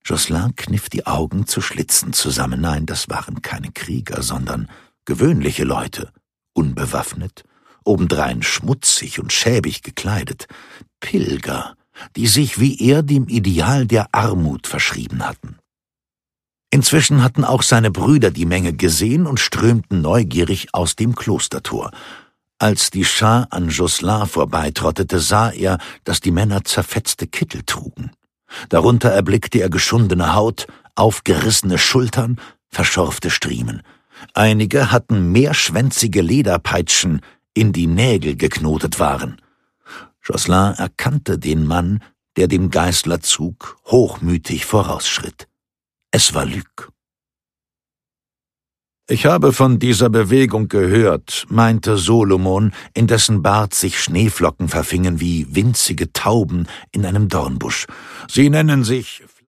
Josselin kniff die Augen zu Schlitzen zusammen. Nein, das waren keine Krieger, sondern gewöhnliche Leute, unbewaffnet, obendrein schmutzig und schäbig gekleidet, Pilger, die sich wie er dem Ideal der Armut verschrieben hatten. Inzwischen hatten auch seine Brüder die Menge gesehen und strömten neugierig aus dem Klostertor. Als die Schar an Josselin vorbeitrottete, sah er, dass die Männer zerfetzte Kittel trugen. Darunter erblickte er geschundene Haut, aufgerissene Schultern, verschorfte Striemen. Einige hatten mehrschwänzige Lederpeitschen in die Nägel geknotet waren. Josselin erkannte den Mann, der dem Geißlerzug hochmütig vorausschritt. Es war Luc. »Ich habe von dieser Bewegung gehört«, meinte Solomon, in dessen Bart sich Schneeflocken verfingen wie winzige Tauben in einem Dornbusch. »Sie nennen sich